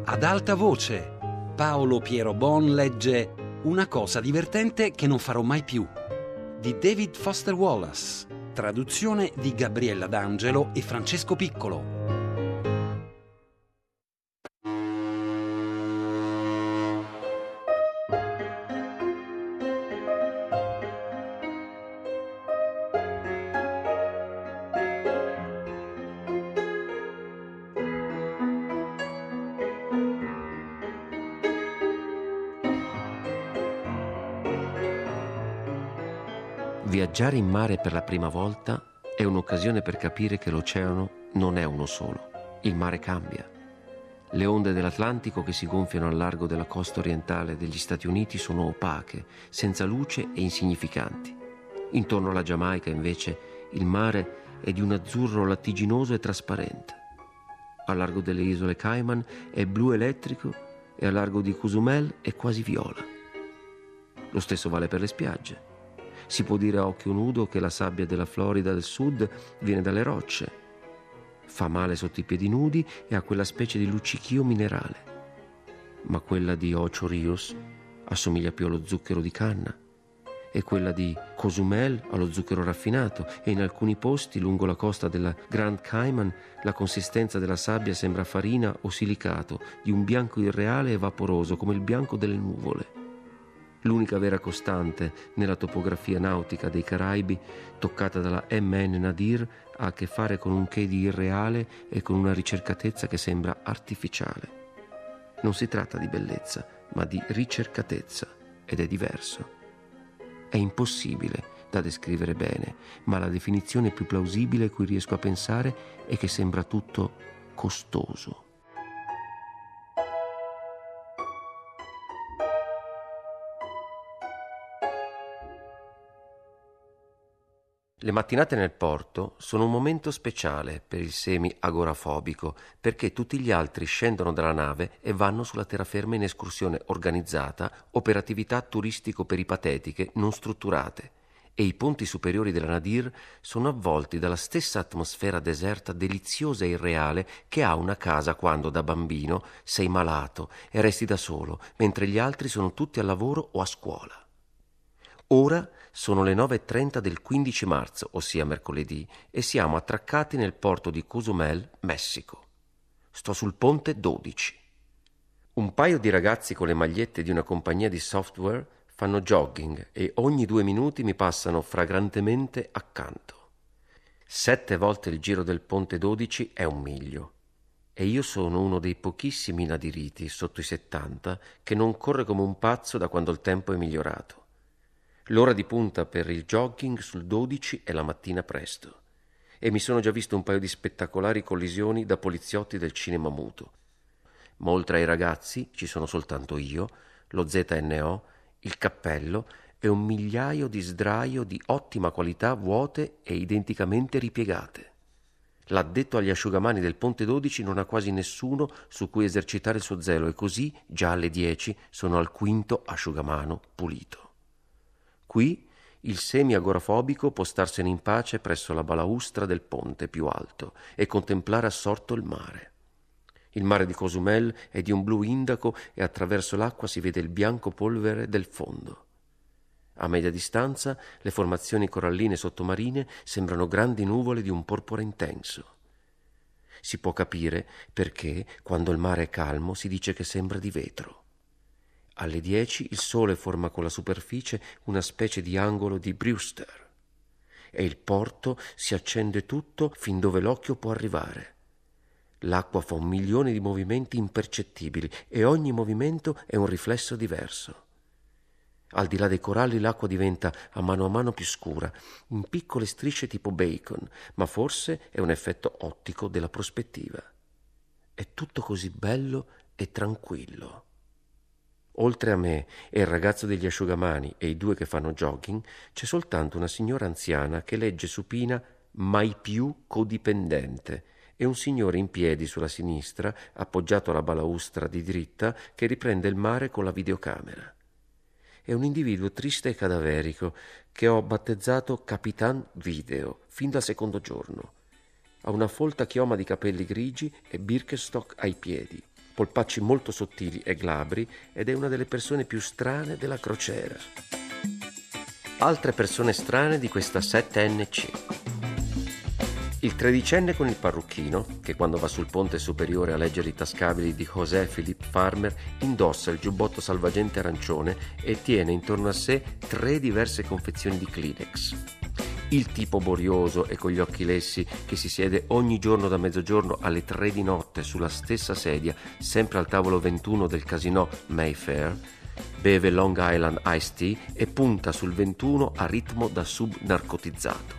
Ad alta voce, Paolo Piero Bon legge Una cosa divertente che non farò mai più, di David Foster Wallace, traduzione di Gabriella D'Angelo e Francesco Piccolo. Viaggiare in mare per la prima volta è un'occasione per capire che l'oceano non è uno solo. Il mare cambia. Le onde dell'Atlantico che si gonfiano al largo della costa orientale degli Stati Uniti sono opache, senza luce e insignificanti. Intorno alla Giamaica, invece, il mare è di un azzurro lattiginoso e trasparente. Al largo delle isole Cayman è blu elettrico e al largo di Cozumel è quasi viola. Lo stesso vale per le spiagge. Si può dire a occhio nudo che la sabbia della Florida del Sud viene dalle rocce. Fa male sotto i piedi nudi e ha quella specie di luccichio minerale. Ma quella di Ocho Rios assomiglia più allo zucchero di canna e quella di Cozumel allo zucchero raffinato, e in alcuni posti lungo la costa della Grand Cayman la consistenza della sabbia sembra farina o silicato, di un bianco irreale e vaporoso come il bianco delle nuvole. L'unica vera costante nella topografia nautica dei Caraibi, toccata dalla MN Nadir, ha a che fare con un che di irreale e con una ricercatezza che sembra artificiale. Non si tratta di bellezza, ma di ricercatezza, ed è diverso. È impossibile da descrivere bene, ma la definizione più plausibile a cui riesco a pensare è che sembra tutto costoso. Le mattinate nel porto sono un momento speciale per il semi-agorafobico, perché tutti gli altri scendono dalla nave e vanno sulla terraferma in escursione organizzata o per attività turistico-peripatetiche non strutturate, e i ponti superiori della Nadir sono avvolti dalla stessa atmosfera deserta deliziosa e irreale che ha una casa quando da bambino sei malato e resti da solo, mentre gli altri sono tutti al lavoro o a scuola. Ora sono le 9:30 del 15 marzo, ossia mercoledì, e siamo attraccati nel porto di Cozumel, Messico. Sto sul ponte 12. Un paio di ragazzi con le magliette di una compagnia di software fanno jogging e ogni 2 minuti mi passano fragrantemente accanto. 7 volte il giro del ponte 12 è 1 miglio. E io sono uno dei pochissimi nadiriti sotto i 70 che non corre come un pazzo da quando il tempo è migliorato. L'ora di punta per il jogging sul 12 è la mattina presto, e mi sono già visto un paio di spettacolari collisioni da poliziotti del cinema muto. Ma oltre ai ragazzi ci sono soltanto io, lo ZNO, il cappello e 1 migliaio di sdraio di ottima qualità vuote e identicamente ripiegate. L'addetto agli asciugamani del Ponte 12 non ha quasi nessuno su cui esercitare il suo zelo, e così, già alle 10, sono al 5° asciugamano pulito. Qui il semi-agorafobico può starsene in pace presso la balaustra del ponte più alto e contemplare assorto il mare. Il mare di Cozumel è di un blu indaco e attraverso l'acqua si vede il bianco polvere del fondo. A media distanza le formazioni coralline sottomarine sembrano grandi nuvole di un porpora intenso. Si può capire perché, quando il mare è calmo, si dice che sembra di vetro. Alle 10 il sole forma con la superficie una specie di angolo di Brewster e il porto si accende tutto fin dove l'occhio può arrivare. L'acqua fa 1 milione di movimenti impercettibili e ogni movimento è un riflesso diverso. Al di là dei coralli l'acqua diventa a mano più scura, in piccole strisce tipo bacon, ma forse è un effetto ottico della prospettiva. È tutto così bello e tranquillo. Oltre a me e il ragazzo degli asciugamani e i 2 che fanno jogging, c'è soltanto una signora anziana che legge supina «Mai più codipendente» e un signore in piedi sulla sinistra, appoggiato alla balaustra di dritta, che riprende il mare con la videocamera. È un individuo triste e cadaverico che ho battezzato Capitan Video fin dal 2° giorno. Ha una folta chioma di capelli grigi e Birkenstock ai piedi. polpacci molto sottili e glabri, ed è una delle persone più strane della crociera. Altre persone strane di questa 7NC. Il tredicenne con il parrucchino, che quando va sul ponte superiore a leggere i tascabili di José Philippe Farmer indossa il giubbotto salvagente arancione e tiene intorno a sé 3 diverse confezioni di Kleenex. Il tipo borioso e con gli occhi lessi che si siede ogni giorno da mezzogiorno alle 3 di notte sulla stessa sedia, sempre al tavolo 21 del casino Mayfair, beve Long Island Iced Tea e punta sul 21 a ritmo da subnarcotizzato.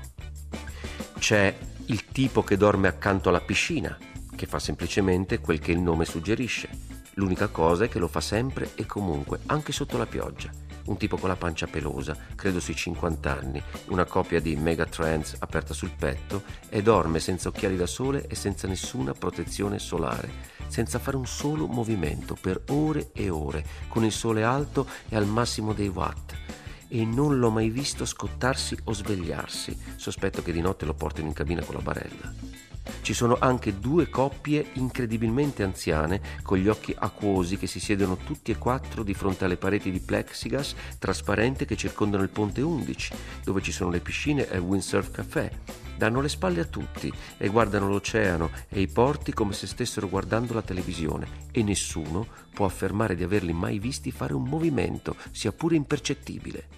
C'è il tipo che dorme accanto alla piscina, che fa semplicemente quel che il nome suggerisce. L'unica cosa è che lo fa sempre e comunque, anche sotto la pioggia. Un tipo con la pancia pelosa, credo sui 50 anni, una copia di Megatrends aperta sul petto, e dorme senza occhiali da sole e senza nessuna protezione solare, senza fare un solo movimento per ore e ore, con il sole alto e al massimo dei watt. E non l'ho mai visto scottarsi o svegliarsi. Sospetto che di notte lo portino in cabina con la barella. Ci sono anche 2 coppie incredibilmente anziane con gli occhi acquosi che si siedono tutti e 4 di fronte alle pareti di plexiglass trasparente che circondano il ponte 11, dove ci sono le piscine e il windsurf café. Danno le spalle a tutti e guardano l'oceano e i porti come se stessero guardando la televisione, e nessuno può affermare di averli mai visti fare un movimento, sia pure impercettibile.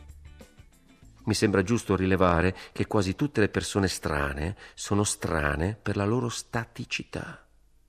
Mi sembra giusto rilevare che quasi tutte le persone strane sono strane per la loro staticità.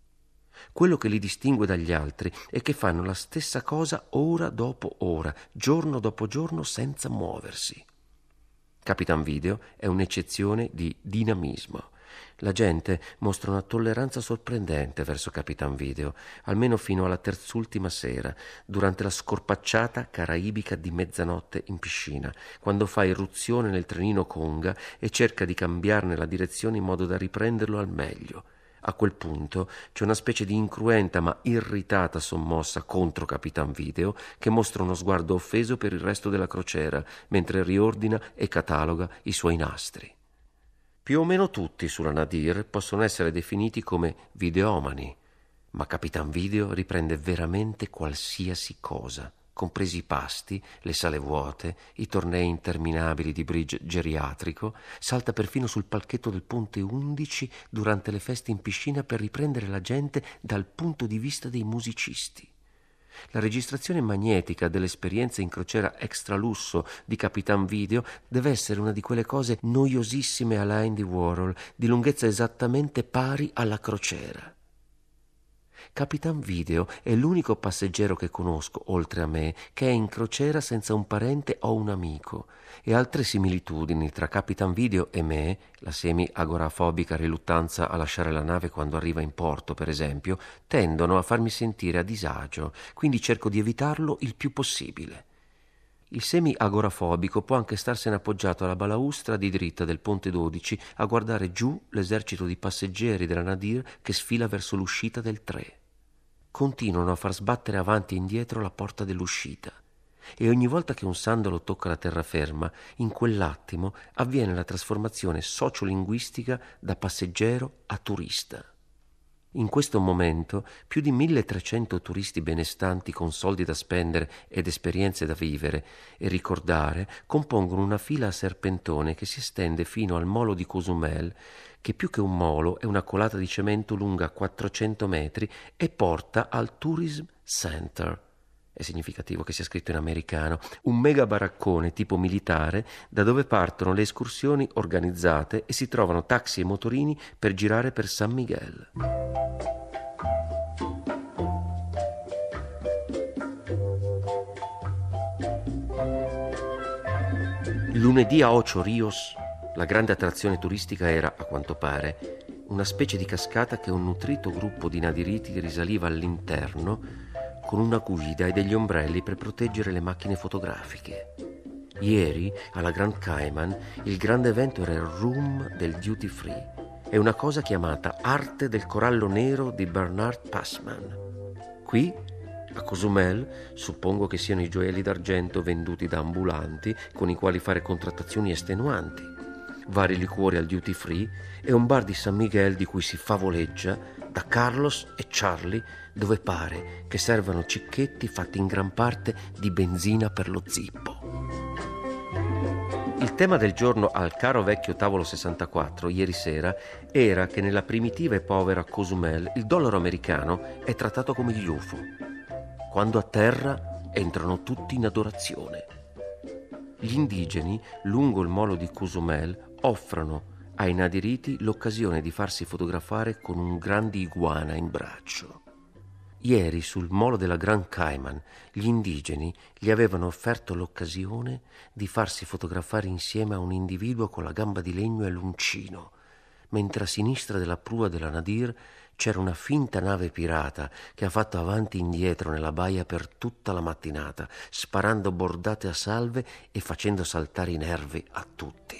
Quello che li distingue dagli altri è che fanno la stessa cosa ora dopo ora, giorno dopo giorno, senza muoversi. Capitan Video è un'eccezione di dinamismo. La gente mostra una tolleranza sorprendente verso Capitan Video, almeno fino alla terz'ultima sera, durante la scorpacciata caraibica di mezzanotte in piscina, quando fa irruzione nel trenino Conga e cerca di cambiarne la direzione in modo da riprenderlo al meglio. A quel punto c'è una specie di incruenta ma irritata sommossa contro Capitan Video che mostra uno sguardo offeso per il resto della crociera mentre riordina e cataloga i suoi nastri. Più o meno tutti sulla Nadir possono essere definiti come videomani, ma Capitan Video riprende veramente qualsiasi cosa, compresi i pasti, le sale vuote, i tornei interminabili di bridge geriatrico, salta perfino sul palchetto del ponte 11 durante le feste in piscina per riprendere la gente dal punto di vista dei musicisti. La registrazione magnetica dell'esperienza in crociera extra lusso di Capitan Video deve essere una di quelle cose noiosissime alla Andy Warhol, di lunghezza esattamente pari alla crociera. Capitan Video è l'unico passeggero che conosco, oltre a me, che è in crociera senza un parente o un amico, e altre similitudini tra Capitan Video e me, la semi-agorafobica riluttanza a lasciare la nave quando arriva in porto, per esempio, tendono a farmi sentire a disagio, quindi cerco di evitarlo il più possibile. Il semi-agorafobico può anche starsene appoggiato alla balaustra di dritta del ponte 12 a guardare giù l'esercito di passeggeri della Nadir che sfila verso l'uscita del 3. Continuano a far sbattere avanti e indietro la porta dell'uscita, e ogni volta che un sandalo tocca la terraferma, in quell'attimo avviene la trasformazione sociolinguistica da passeggero a turista. In questo momento più di 1300 turisti benestanti con soldi da spendere ed esperienze da vivere e ricordare compongono una fila a serpentone che si estende fino al molo di Cozumel, che più che un molo è una colata di cemento lunga 400 metri e porta al Tourism Center. È significativo che sia scritto in americano, un mega baraccone tipo militare da dove partono le escursioni organizzate e si trovano taxi e motorini per girare per San Miguel. Lunedì a Ocho Rios la grande attrazione turistica era, a quanto pare, una specie di cascata che un nutrito gruppo di nadiriti risaliva all'interno con una guida e degli ombrelli per proteggere le macchine fotografiche. Ieri, alla Grand Cayman, il grande evento era il Room del Duty Free. È una cosa chiamata Arte del corallo nero di Bernard Passman. Qui, a Cozumel, suppongo che siano i gioielli d'argento venduti da ambulanti con i quali fare contrattazioni estenuanti, vari liquori al duty free e un bar di San Miguel di cui si favoleggia da Carlos e Charlie, dove pare che servano cicchetti fatti in gran parte di benzina per lo zippo. Il tema del giorno al caro vecchio tavolo 64 ieri sera era che nella primitiva e povera Cozumel il dollaro americano è trattato come gli UFO. Quando atterra entrano tutti in adorazione. Gli indigeni lungo il molo di Cozumel offrono ai nadiriti l'occasione di farsi fotografare con un grande iguana in braccio. Ieri sul molo della Grand Cayman gli indigeni gli avevano offerto l'occasione di farsi fotografare insieme a un individuo con la gamba di legno e l'uncino, mentre a sinistra della prua della Nadir c'era una finta nave pirata che ha fatto avanti e indietro nella baia per tutta la mattinata, sparando bordate a salve e facendo saltare i nervi a tutti.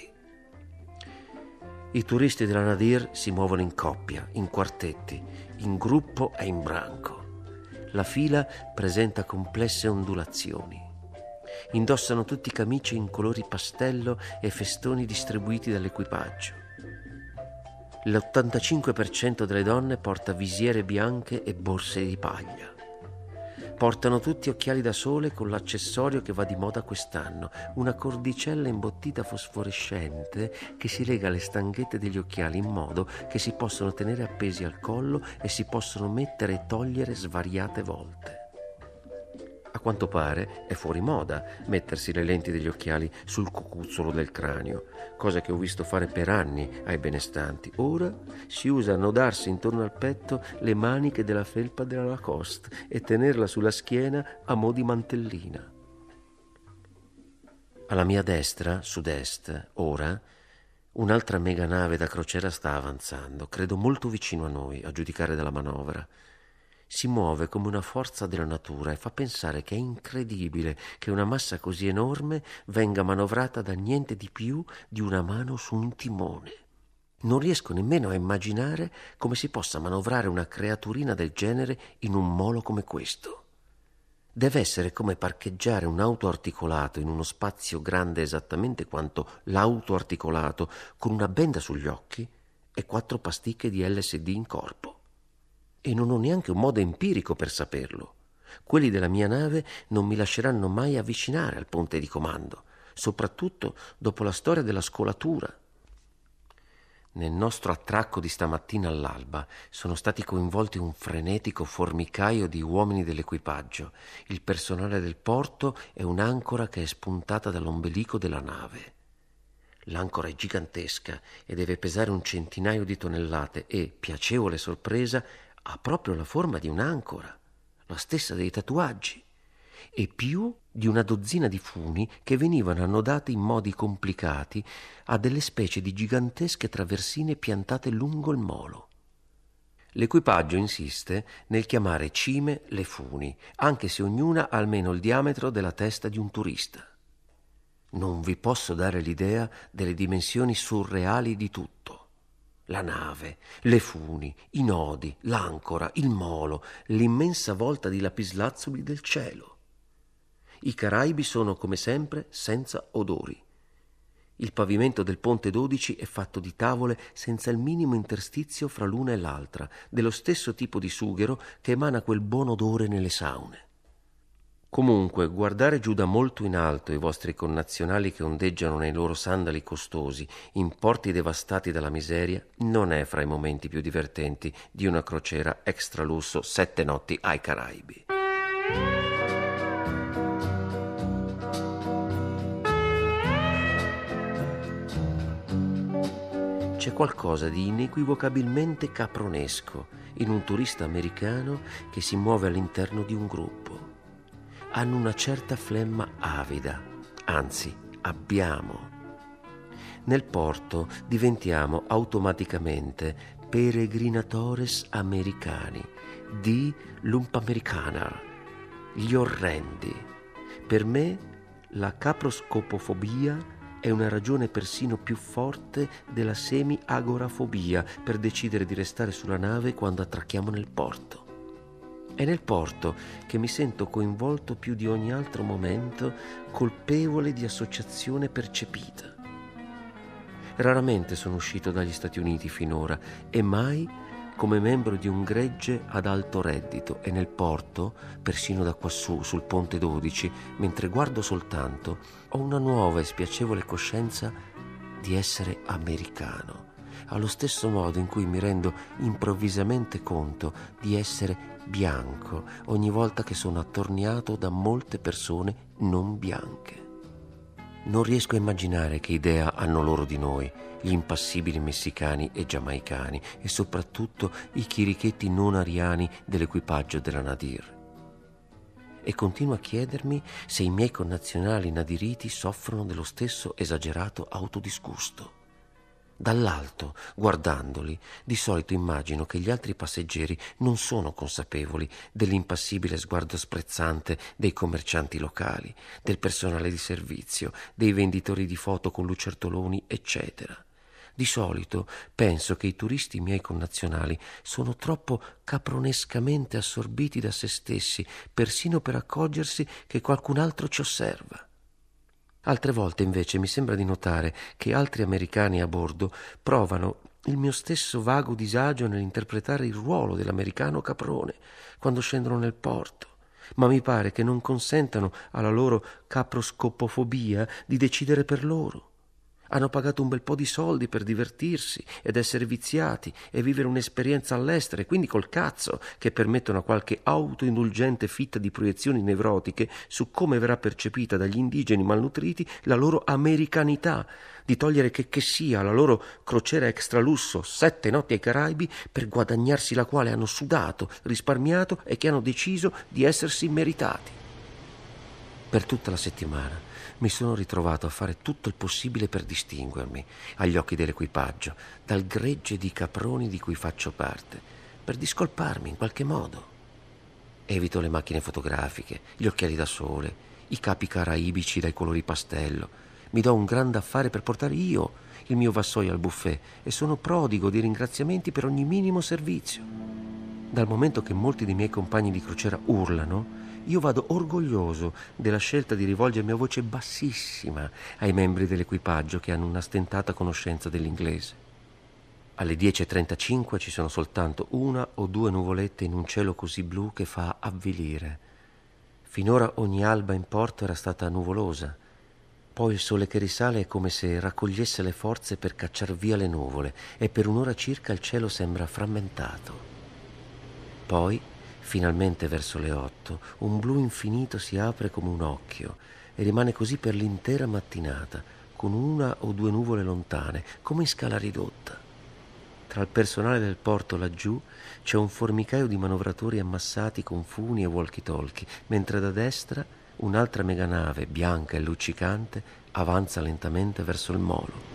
I turisti della Nadir si muovono in coppia, in quartetti, in gruppo e in branco. La fila presenta complesse ondulazioni. Indossano tutti camicie in colori pastello e festoni distribuiti dall'equipaggio. L'85% delle donne porta visiere bianche e borse di paglia. Portano tutti occhiali da sole con l'accessorio che va di moda quest'anno, una cordicella imbottita fosforescente che si lega alle stanghette degli occhiali in modo che si possono tenere appesi al collo e si possono mettere e togliere svariate volte. A quanto pare è fuori moda mettersi le lenti degli occhiali sul cucuzzolo del cranio, cosa che ho visto fare per anni ai benestanti. Ora si usa annodarsi intorno al petto le maniche della felpa della Lacoste e tenerla sulla schiena a mo' di mantellina. Alla mia destra, sud-est, ora, un'altra mega nave da crociera sta avanzando, credo molto vicino a noi, a giudicare dalla manovra. Si muove come una forza della natura e fa pensare che è incredibile che una massa così enorme venga manovrata da niente di più di una mano su un timone. Non riesco nemmeno a immaginare come si possa manovrare una creaturina del genere in un molo come questo. Deve essere come parcheggiare un auto articolato in uno spazio grande esattamente quanto l'auto articolato, con una benda sugli occhi e 4 pasticche di LSD in corpo. E non ho neanche un modo empirico per saperlo. Quelli della mia nave non mi lasceranno mai avvicinare al ponte di comando, soprattutto dopo la storia della scolatura. Nel nostro attracco di stamattina all'alba sono stati coinvolti un frenetico formicaio di uomini dell'equipaggio, il personale del porto e un'ancora che è spuntata dall'ombelico della nave. L'ancora è gigantesca e deve pesare 1 centinaio di tonnellate e, piacevole sorpresa, ha proprio la forma di un'ancora, la stessa dei tatuaggi, e più di una dozzina di funi che venivano annodati in modi complicati a delle specie di gigantesche traversine piantate lungo il molo. L'equipaggio insiste nel chiamare cime le funi, anche se ognuna ha almeno il diametro della testa di un turista. Non vi posso dare l'idea delle dimensioni surreali di tutto. La nave, le funi, i nodi, l'ancora, il molo, l'immensa volta di lapislazzuli del cielo. I Caraibi sono, come sempre, senza odori. Il pavimento del ponte 12 è fatto di tavole senza il minimo interstizio fra l'una e l'altra, dello stesso tipo di sughero che emana quel buon odore nelle saune. Comunque, guardare giù da molto in alto i vostri connazionali che ondeggiano nei loro sandali costosi in porti devastati dalla miseria non è fra i momenti più divertenti di una crociera extra lusso 7 notti ai Caraibi. C'è qualcosa di inequivocabilmente capronesco in un turista americano che si muove all'interno di un gruppo. Hanno una certa flemma avida, anzi abbiamo. Nel porto diventiamo automaticamente peregrinatores americani, di Lumpamerikaner, gli orrendi. Per me la caproscopofobia è una ragione persino più forte della semi-agorafobia per decidere di restare sulla nave quando attracchiamo nel porto. È nel porto che mi sento coinvolto più di ogni altro momento, colpevole di associazione percepita. Raramente sono uscito dagli Stati Uniti finora e mai come membro di un gregge ad alto reddito e nel porto, persino da quassù sul ponte 12, mentre guardo soltanto, ho una nuova e spiacevole coscienza di essere americano, allo stesso modo in cui mi rendo improvvisamente conto di essere bianco ogni volta che sono attorniato da molte persone non bianche. Non riesco a immaginare che idea hanno loro di noi, gli impassibili messicani e giamaicani, e soprattutto i chirichetti non ariani dell'equipaggio della Nadir. E continuo a chiedermi se i miei connazionali nadiriti soffrono dello stesso esagerato autodisgusto. Dall'alto, guardandoli, di solito immagino che gli altri passeggeri non sono consapevoli dell'impassibile sguardo sprezzante dei commercianti locali, del personale di servizio, dei venditori di foto con lucertoloni, eccetera. Di solito penso che i turisti miei connazionali sono troppo capronescamente assorbiti da se stessi, persino per accorgersi che qualcun altro ci osserva. Altre volte invece mi sembra di notare che altri americani a bordo provano il mio stesso vago disagio nell'interpretare il ruolo dell'americano caprone quando scendono nel porto, ma mi pare che non consentano alla loro caproscopofobia di decidere per loro. Hanno pagato un bel po' di soldi per divertirsi ed essere viziati e vivere un'esperienza all'estero, e quindi col cazzo che permettono a qualche autoindulgente fitta di proiezioni nevrotiche su come verrà percepita dagli indigeni malnutriti la loro americanità, di togliere che sia la loro crociera extralusso 7 notti ai Caraibi, per guadagnarsi la quale hanno sudato, risparmiato e che hanno deciso di essersi meritati. Per tutta la settimana mi sono ritrovato a fare tutto il possibile per distinguermi, agli occhi dell'equipaggio, dal gregge di caproni di cui faccio parte, per discolparmi in qualche modo. Evito le macchine fotografiche, gli occhiali da sole, i capi caraibici dai colori pastello. Mi do un grande affare per portare io il mio vassoio al buffet e sono prodigo di ringraziamenti per ogni minimo servizio. Dal momento che molti dei miei compagni di crociera urlano, io vado orgoglioso della scelta di rivolgermi a voce bassissima ai membri dell'equipaggio che hanno una stentata conoscenza dell'inglese. Alle 10:35 ci sono soltanto 1 o 2 nuvolette in un cielo così blu che fa avvilire. Finora ogni alba in porto era stata nuvolosa. Poi il sole che risale è come se raccogliesse le forze per cacciar via le nuvole, e per un'ora circa il cielo sembra frammentato. Poi, finalmente verso le 8, un blu infinito si apre come un occhio e rimane così per l'intera mattinata, con 1 o 2 nuvole lontane, come in scala ridotta. Tra il personale del porto laggiù c'è un formicaio di manovratori ammassati con funi e walkie-talkie, mentre da destra un'altra meganave, bianca e luccicante, avanza lentamente verso il molo.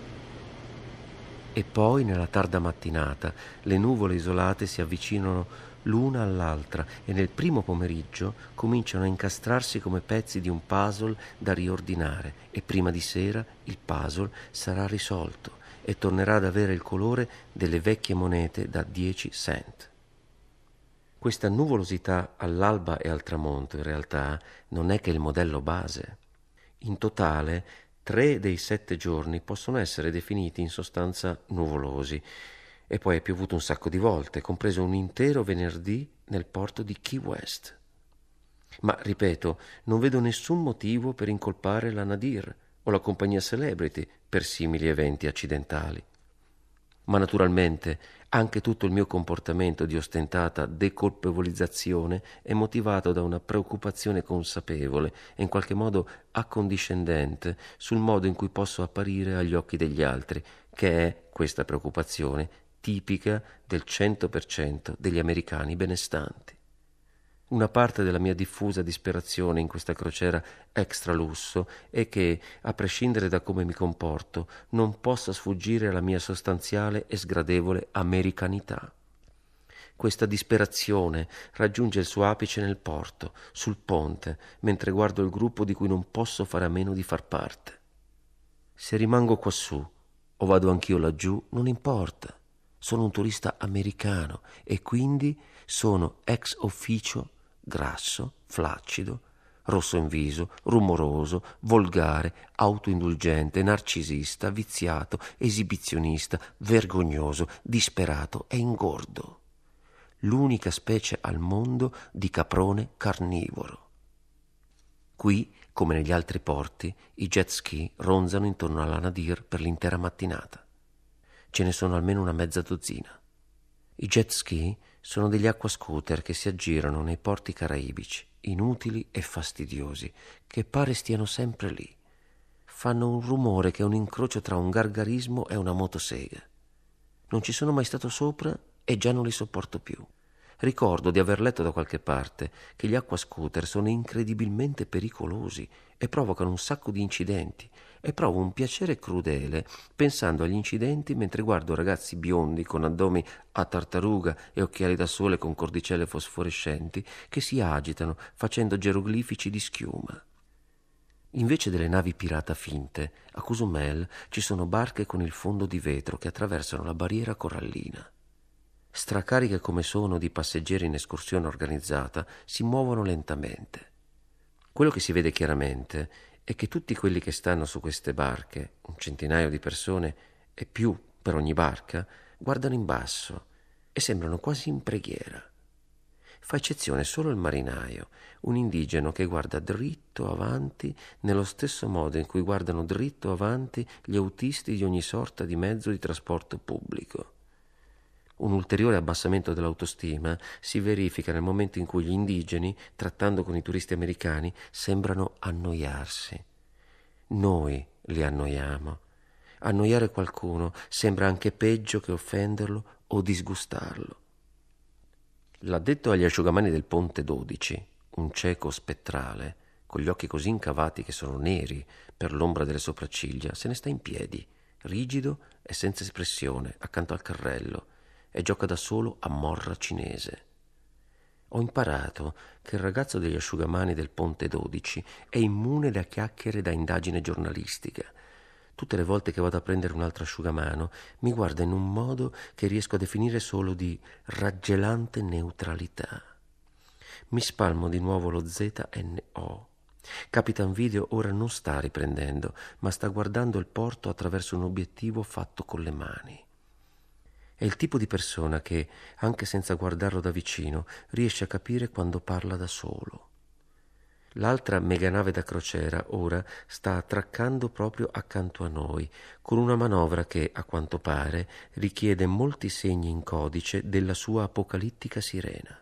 E poi, nella tarda mattinata, le nuvole isolate si avvicinano l'una all'altra e nel primo pomeriggio cominciano a incastrarsi come pezzi di un puzzle da riordinare, e prima di sera il puzzle sarà risolto e tornerà ad avere il colore delle vecchie monete da 10 cent. Questa nuvolosità all'alba e al tramonto in realtà non è che il modello base. In totale 3 dei 7 giorni possono essere definiti in sostanza nuvolosi, e poi è piovuto un sacco di volte, compreso un intero venerdì nel porto di Key West. Ma, ripeto, non vedo nessun motivo per incolpare la Nadir o la compagnia Celebrity per simili eventi accidentali. Ma naturalmente anche tutto il mio comportamento di ostentata decolpevolizzazione è motivato da una preoccupazione consapevole e in qualche modo accondiscendente sul modo in cui posso apparire agli occhi degli altri, che è, questa preoccupazione, tipica del 100% degli americani benestanti. Una parte della mia diffusa disperazione in questa crociera extra lusso è che, a prescindere da come mi comporto, non possa sfuggire alla mia sostanziale e sgradevole americanità. Questa disperazione raggiunge il suo apice nel porto, sul ponte, mentre guardo il gruppo di cui non posso fare a meno di far parte. Se rimango quassù o vado anch'io laggiù, non importa. Sono un turista americano e quindi sono ex officio grasso, flaccido, rosso in viso, rumoroso, volgare, autoindulgente, narcisista, viziato, esibizionista, vergognoso, disperato e ingordo. l'unica specie al mondo di caprone carnivoro. Qui, come negli altri porti, i jet ski ronzano intorno alla Nadir per l'intera mattinata. Ce ne sono almeno una mezza dozzina. I jet ski sono degli acquascooter che si aggirano nei porti caraibici, inutili e fastidiosi, che pare stiano sempre lì. Fanno un rumore che è un incrocio tra un gargarismo e una motosega. Non ci sono mai stato sopra e già non li sopporto più. Ricordo di aver letto da qualche parte che gli acquascooter sono incredibilmente pericolosi e provocano un sacco di incidenti, e provo un piacere crudele pensando agli incidenti mentre guardo ragazzi biondi con addomi a tartaruga e occhiali da sole con cordicelle fosforescenti che si agitano facendo geroglifici di schiuma. Invece delle navi pirata finte, a Cozumel ci sono barche con il fondo di vetro che attraversano la barriera corallina. Stracariche come sono di passeggeri in escursione organizzata, si muovono lentamente. Quello che si vede chiaramente è che tutti quelli che stanno su queste barche, un centinaio di persone e più per ogni barca, guardano in basso e sembrano quasi in preghiera. Fa eccezione solo il marinaio, un indigeno che guarda dritto avanti nello stesso modo in cui guardano dritto avanti gli autisti di ogni sorta di mezzo di trasporto pubblico. Un ulteriore abbassamento dell'autostima si verifica nel momento in cui gli indigeni, trattando con i turisti americani, sembrano annoiarsi. Noi li annoiamo. Annoiare qualcuno sembra anche peggio che offenderlo o disgustarlo. L'addetto agli asciugamani del Ponte 12, un cieco spettrale, con gli occhi così incavati che sono neri per l'ombra delle sopracciglia, se ne sta in piedi, rigido e senza espressione, accanto al carrello, e gioca da solo a morra cinese. Ho imparato che il ragazzo degli asciugamani del Ponte 12 è immune da chiacchiere da indagine giornalistica. Tutte le volte che vado a prendere un altro asciugamano mi guarda in un modo che riesco a definire solo di raggelante neutralità. Mi spalmo di nuovo lo ZNO. Capitan Video ora non sta riprendendo, ma sta guardando il porto attraverso un obiettivo fatto con le mani. È il tipo di persona che, anche senza guardarlo da vicino, riesce a capire quando parla da solo. L'altra meganave da crociera ora sta attraccando proprio accanto a noi, con una manovra che, a quanto pare, richiede molti segni in codice della sua apocalittica sirena.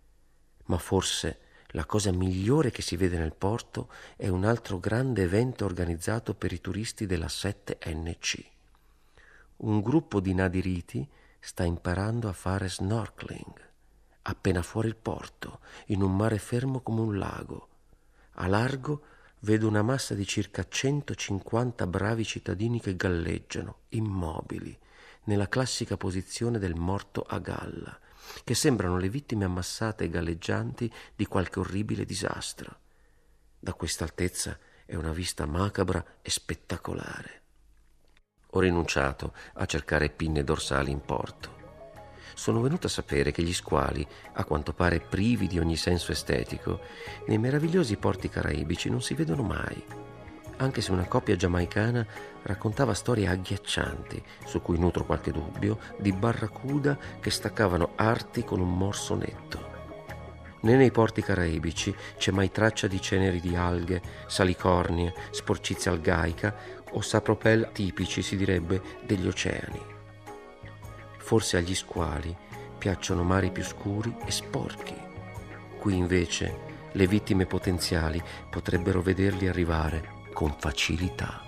Ma forse la cosa migliore che si vede nel porto è un altro grande evento organizzato per i turisti della 7NC. Un gruppo di nadiriti sta imparando a fare snorkeling, appena fuori il porto, in un mare fermo come un lago. A largo vedo una massa di circa 150 bravi cittadini che galleggiano, immobili, nella classica posizione del morto a galla, che sembrano le vittime ammassate e galleggianti di qualche orribile disastro. Da questa altezza è una vista macabra e spettacolare. Ho rinunciato a cercare pinne dorsali in porto. Sono venuto a sapere che gli squali, a quanto pare privi di ogni senso estetico, nei meravigliosi porti caraibici non si vedono mai, anche se una coppia giamaicana raccontava storie agghiaccianti, su cui nutro qualche dubbio, di barracuda che staccavano arti con un morso netto. Né nei porti caraibici c'è mai traccia di ceneri di alghe, salicornie, sporcizia algaica o sapropel tipici, si direbbe, degli oceani. Forse agli squali piacciono mari più scuri e sporchi. Qui invece le vittime potenziali potrebbero vederli arrivare con facilità.